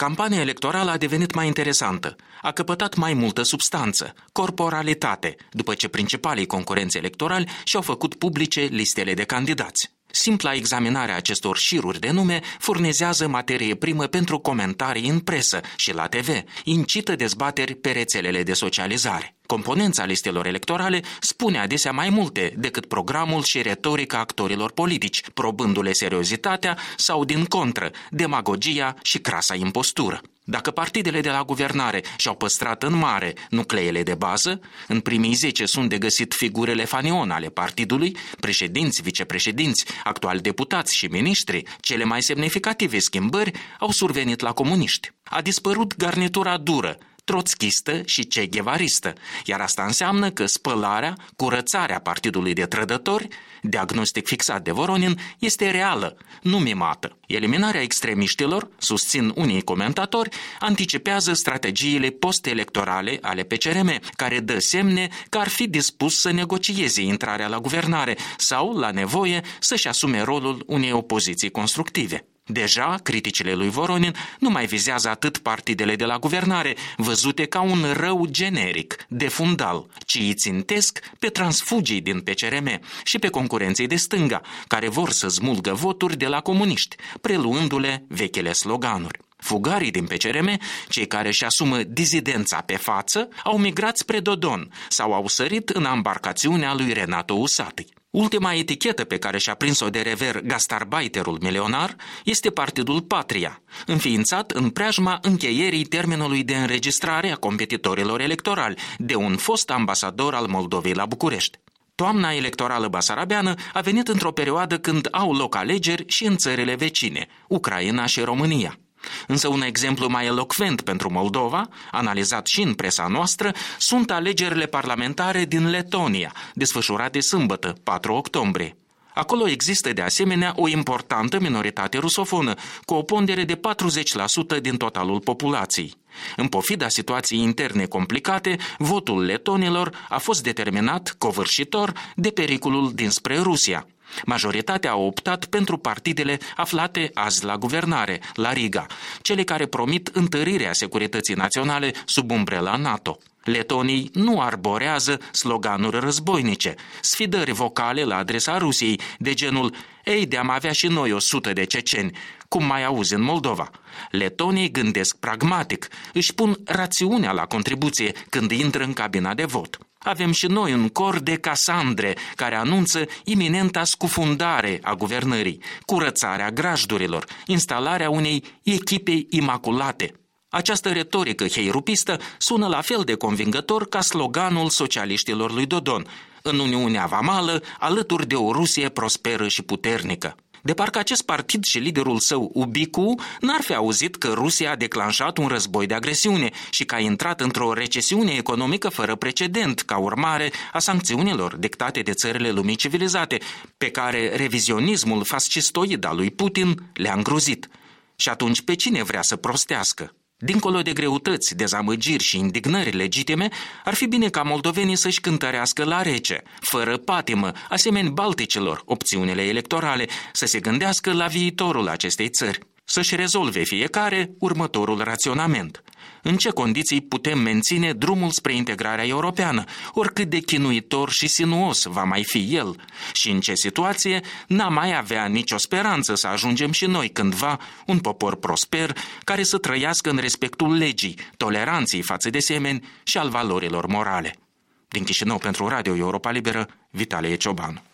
Campania electorală a devenit mai interesantă, a căpătat mai multă substanță, corporalitate, după ce principalii concurenți electorali și-au făcut publice listele de candidați. Simpla examinare a acestor șiruri de nume furnizează materie primă pentru comentarii în presă și la TV, incită dezbateri pe rețelele de socializare. Componența listelor electorale spune adesea mai multe decât programul și retorica actorilor politici, probându-le seriozitatea sau, din contră, demagogia și crasa impostură. Dacă partidele de la guvernare și-au păstrat în mare nucleele de bază, în primii 10 sunt de găsit figurele fanion ale partidului, președinți, vicepreședinți, actuali deputați și miniștri, cele mai semnificative schimbări au survenit la comuniști. A dispărut garnitura dură, trotschistă și che-guevaristă, iar asta înseamnă că spălarea, curățarea partidului de trădători, diagnostic fixat de Voronin, este reală, nu mimată. Eliminarea extremiștilor, susțin unii comentatori, anticipează strategiile post-electorale ale PCRM, care dă semne că ar fi dispus să negocieze intrarea la guvernare sau, la nevoie, să-și asume rolul unei opoziții constructive. Deja, criticile lui Voronin nu mai vizează atât partidele de la guvernare, văzute ca un rău generic, de fundal, ci îi țintesc pe transfugii din PCRM și pe concurenții de stânga, care vor să smulgă voturi de la comuniști, preluându-le vechile sloganuri. Fugarii din PCRM, cei care își asumă dizidența pe față, au migrat spre Dodon sau au sărit în ambarcațiunea lui Renato Usatăi. Ultima etichetă pe care și-a prins-o de rever gastarbaiterul milionar este Partidul Patria, înființat în preajma încheierii termenului de înregistrare a competitorilor electorali de un fost ambasador al Moldovei la București. Toamna electorală basarabeană a venit într-o perioadă când au loc alegeri și în țările vecine, Ucraina și România. Însă un exemplu mai elocvent pentru Moldova, analizat și în presa noastră, sunt alegerile parlamentare din Letonia, desfășurate sâmbătă, 4 octombrie. Acolo există de asemenea o importantă minoritate rusofonă, cu o pondere de 40% din totalul populației. În pofida situației interne complicate, votul letonilor a fost determinat, covârșitor, de pericolul dinspre Rusia. Majoritatea a optat pentru partidele aflate azi la guvernare, la Riga, cele care promit întărirea securității naționale sub umbrela NATO. Letonii nu arborează sloganuri războinice, sfidări vocale la adresa Rusiei, de genul „Ei, de-am avea și noi 100 de ceceni”, cum mai auzi în Moldova. Letonii gândesc pragmatic, își pun rațiunea la contribuție când intră în cabina de vot. Avem și noi un cor de Casandre care anunță iminenta scufundare a guvernării, curățarea grajdurilor, instalarea unei echipe imaculate. Această retorică heirupistă sună la fel de convingător ca sloganul socialiștilor lui Dodon: în Uniunea Vamală, alături de o Rusie prosperă și puternică. De parcă acest partid și liderul său, Ubicu, n-ar fi auzit că Rusia a declanșat un război de agresiune și că a intrat într-o recesiune economică fără precedent, ca urmare a sancțiunilor dictate de țările lumii civilizate, pe care revizionismul fascistoid al lui Putin le-a îngrozit. Și atunci pe cine vrea să prostească? Dincolo de greutăți, dezamăgiri și indignări legitime, ar fi bine ca moldovenii să-și cântărească la rece, fără patimă, asemeni balticilor, opțiunile electorale, să se gândească la viitorul acestei țări, să-și rezolve fiecare următorul raționament. În ce condiții putem menține drumul spre integrarea europeană, oricât de chinuitor și sinuos va mai fi el? Și în ce situație n-am mai avea nicio speranță să ajungem și noi cândva un popor prosper care să trăiască în respectul legii, toleranței față de semeni și al valorilor morale? Din Chișinău pentru Radio Europa Liberă, Vitalie Ciobanu.